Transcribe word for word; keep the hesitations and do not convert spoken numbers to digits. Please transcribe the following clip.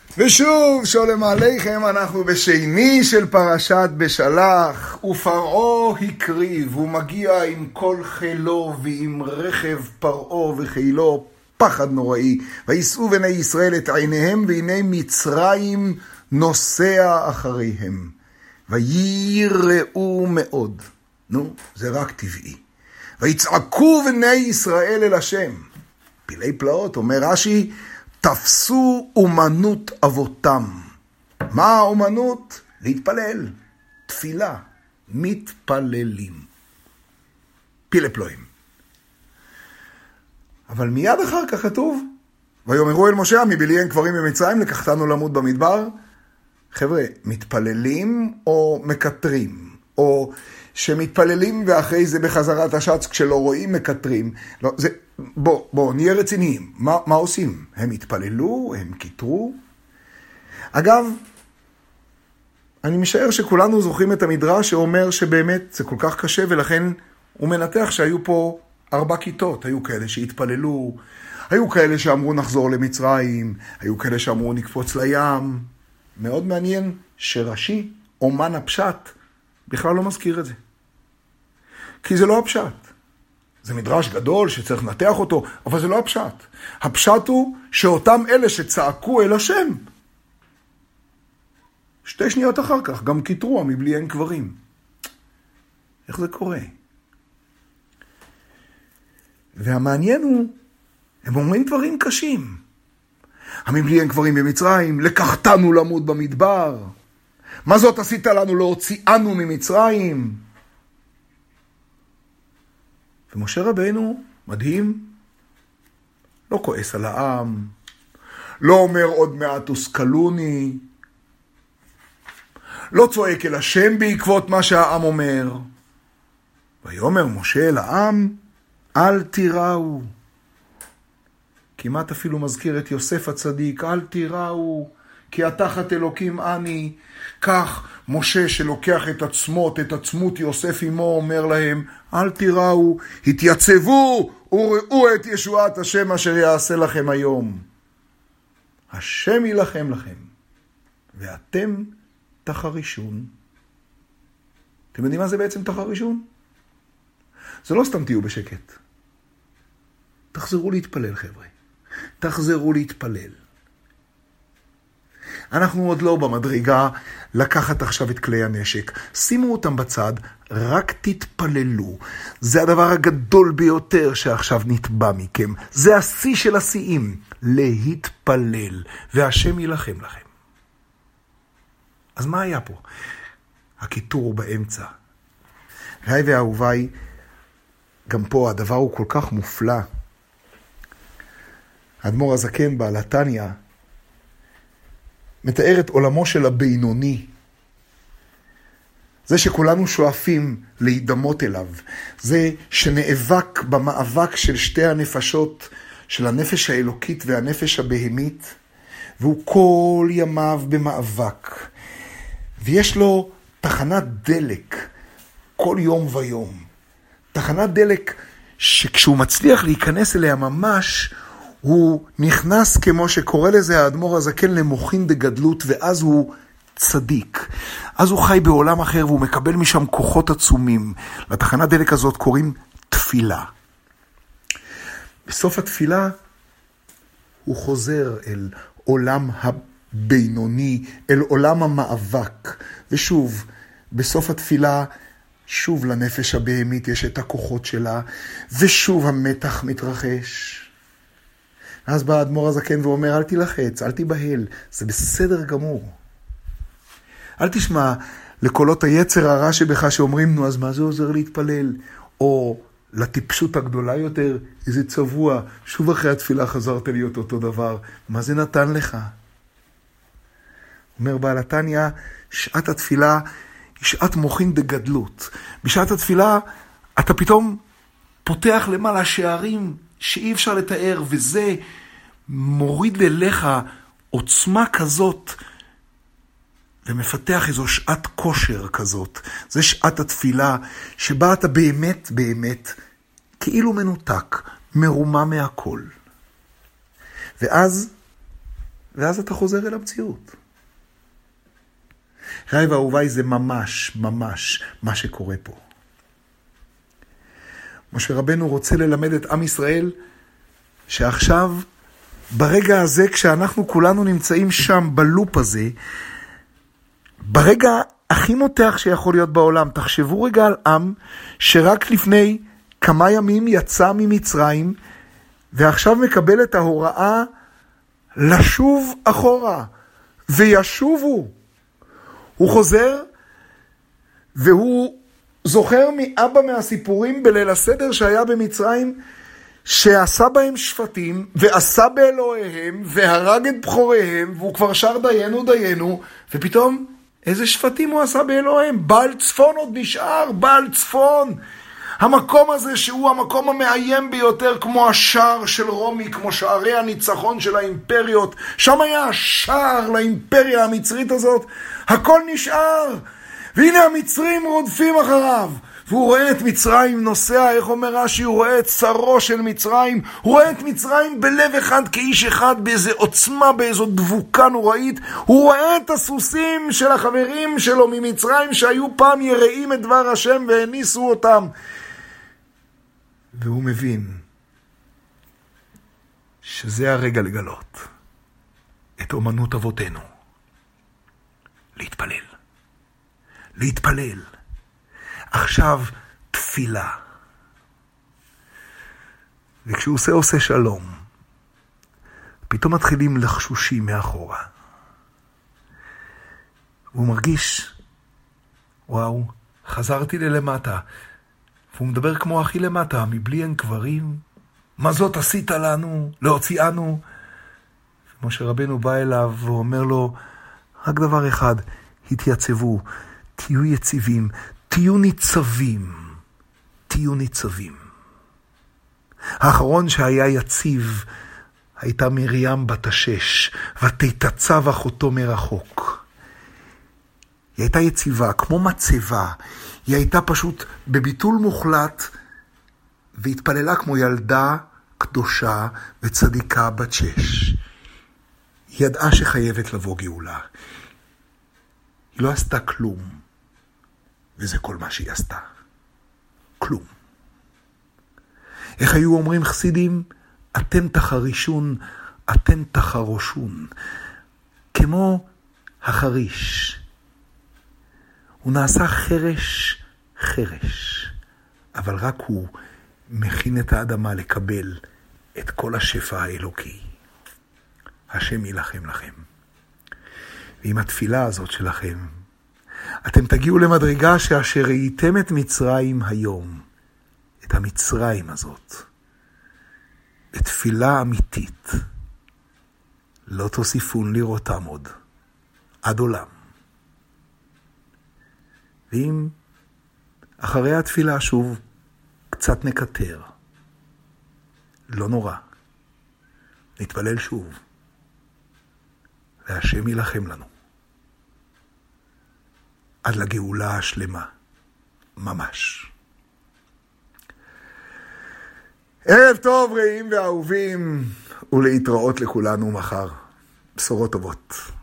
ושוב, שולם עליכם, אנחנו בשני של פרשת בשלח, ופרעה הקריב, הוא מגיע עם כל חילו ועם רכב פרעה וחילו, פחד נוראי. ויסעו בני ישראל את עיניהם, והנה מצרים נוסע אחריהם. ויראו מאוד. נו, זה רק טבעי. ויצעקו בני ישראל אל השם. פילי פלאות, אומר רש"י, תפסו אומנות אבותם. מה האומנות? להתפלל. תפילה. מתפללים. פילי פלואים. אבל מיד אחר כך כתוב, ויאמרו אל משה, מבליעין קברים במצרים, לקחתנו למות במדבר. חבר'ה, מתפללים או מקטרים? או שמתפללים ואחרי זה בחזרת השץ, כשלא רואים מקטרים. לא, זה... בוא, בוא, נהיה רציניים. מה, מה עושים? הם התפללו, הם קיטרו. אגב, אני משער שכולנו זוכרים את המדרש שאומר שבאמת זה כל כך קשה, ולכן הוא מנתח שהיו פה ארבע כיתות. היו כאלה שהתפללו, היו כאלה שאמרו נחזור למצרים, היו כאלה שאמרו נקפוץ לים. מאוד מעניין שרש"י, אומן הפשט, בכלל לא מזכיר את זה. כי זה לא הפשט. זה מדרש גדול שצריך לנתח אותו, אבל זה לא הפשט. הפשט הוא שאותם אלה שצעקו אל השם, שתי שניות אחר כך גם קיטרו מבליעין קברים. איך זה קורה? והמעניין הוא, הם אומרים דברים קשים. המבליעין קברים במצרים, לקחתנו למות במדבר. מה זאת עשית לנו להוציאנו ממצרים? ומשה רבנו, מדהים, לא כועס על העם, לא אומר עוד מעט הושכלוני, לא צועק אל השם בעקבות מה שהעם אומר. ויאמר משה אל העם, אל תיראו. כמעט אפילו מזכיר את יוסף הצדיק, אל תיראו, כי התחת אלוקים אני. כך משה שלוקח את עצמות, את עצמות יוסף עמו, אומר להם, אל תיראו, התייצבו וראו את ישועת השם אשר יעשה לכם היום. השם ילחם לכם, ואתם תחרישון. אתם יודעים מה זה בעצם תחרישון? זה לא סתם תהיו בשקט. תחזרו להתפלל, חבר'ה. תחזרו להתפלל. אנחנו עוד לא במדרגה לקחת עכשיו את כלי הנשק. שימו אותם בצד, רק תתפללו. זה הדבר הגדול ביותר שעכשיו נתבע מכם. זה השיא של השיאים. להתפלל. והשם ילחם לכם. אז מה היה פה? הכיתור באמצע. ראי ואהוביי, גם פה הדבר הוא כל כך מופלא. האדמו"ר הזקן בעל התניא מתאר את עולמו של הבינוני. זה שכולנו שואפים להידמות אליו. זה שנאבק במאבק של שתי הנפשות, של הנפש האלוקית והנפש הבהמית, והוא כל ימיו במאבק. ויש לו תחנת דלק כל יום ויום. תחנת דלק שכשהוא מצליח להיכנס אליה ממש, הוא נכנס, כמו שקורא לזה האדמו"ר הזקן, למוחין דגדלות, ואז הוא צדיק. אז הוא חי בעולם אחר, והוא מקבל משם כוחות עצומים. לתחנת דלק הזאת קוראים תפילה. בסוף התפילה הוא חוזר אל עולם הבינוני, אל עולם המאבק. ושוב, בסוף התפילה, שוב לנפש הבהמית יש את הכוחות שלה, ושוב המתח מתרחש. אז בא האדמו"ר הזקן ואומר, אל תלחץ, אל תיבהל, זה בסדר גמור. אל תשמע לקולות היצר הרע שבך שאומרים, נו, אז מה זה עוזר להתפלל? או לטיפשות הגדולה יותר, איזה צבוע, שוב אחרי התפילה חזרת להיות אותו דבר, מה זה נתן לך? אומר בעל התניא, שעת התפילה היא שעת מוחין דגדלות. בשעת התפילה אתה פתאום פותח למעלה שערים שאי אפשר לתאר, וזה מוריד אליך עוצמה כזאת, ומפתח איזו שעת כושר כזאת. זה שעת התפילה, שבה אתה באמת, באמת, כאילו מנותק, מרומה מהכל. ואז ואז אתה חוזר אל המציאות. ראי ואהוביי, זה ממש, ממש מה שקורה פה. משה רבנו רוצה ללמד את עם ישראל, שעכשיו, ברגע הזה, כשאנחנו כולנו נמצאים שם, בלופ הזה, ברגע הכי מותח שיכול להיות בעולם, תחשבו רגע על עם, שרק לפני כמה ימים יצא ממצרים, ועכשיו מקבל את ההוראה לשוב אחורה, וישובו. הוא חוזר, והוא זוכר מאבא מהסיפורים בליל הסדר שהיה במצרים, שעשה בהם שפטים, ועשה באלוהיהם, והרג את בחוריהם, והוא כבר שר דיינו דיינו, ופתאום איזה שפטים הוא עשה באלוהיהם? בעל צפון עוד נשאר, בעל צפון. המקום הזה שהוא המקום המאיים ביותר, כמו השער של רומי, כמו שערי הניצחון של האימפריות, שם היה השער לאימפריה המצרית הזאת, הכל נשאר, והנה המצרים רודפים אחריו, והוא רואה את מצרים נוסע, איך אומר רש"י, הוא רואה את צרו של מצרים, הוא רואה את מצרים בלב אחד כאיש אחד, באיזו עוצמה, באיזו דבוקה נוראית, הוא רואה את הסוסים של החברים שלו ממצרים, שהיו פעם יראים את דבר השם והניסו אותם, והוא מבין שזה הרגע לגלות את אומנות אבותינו. להתפלל. להתפלל. עכשיו תפילה. וכשהוא עושה עושה שלום, פתאום מתחילים לחשושים מאחורה. והוא מרגיש, וואו, חזרתי ללמטה. והוא מדבר כמו הכי למטה, מבלי אין קברים. מה זאת עשית לנו, להוציאנו? משה רבנו בא אליו ואומר לו, רק דבר אחד, התייצבו, תהיו יציבים, תהיו ניצבים, תהיו ניצבים. האחרון שהיה יציב הייתה מרים בת השש, ותתצב אחותו מרחוק. היא הייתה יציבה, כמו מצבה, היא הייתה פשוט בביטול מוחלט, והתפללה כמו ילדה קדושה וצדיקה בת שש. היא ידעה שחייבת לבוא גאולה. היא לא עשתה כלום, וזה כל מה שהיא עשתה. כלום. איך היו אומרים חסידים? אתם תחרישון, אתם תחרושון. כמו החריש. הוא נעשה חרש, חרש. אבל רק הוא מכין את האדמה לקבל את כל השפע האלוקי. השם ילחם לכם. ועם התפילה הזאת שלכם, אתם תגיעו למדרגה שאשר ראיתם את מצרים היום, את המצרים הזאת, בתפילה אמיתית, לא תוסיפון לראותם עוד, עד עולם. ואם אחרי התפילה שוב קצת נקטר, לא נורא, נתפלל שוב, והשם ילחם לנו. עד לגאולה השלמה, ממש. ערב טוב רעים ואהובים, ולהתראות לכולנו מחר. בשורות טובות.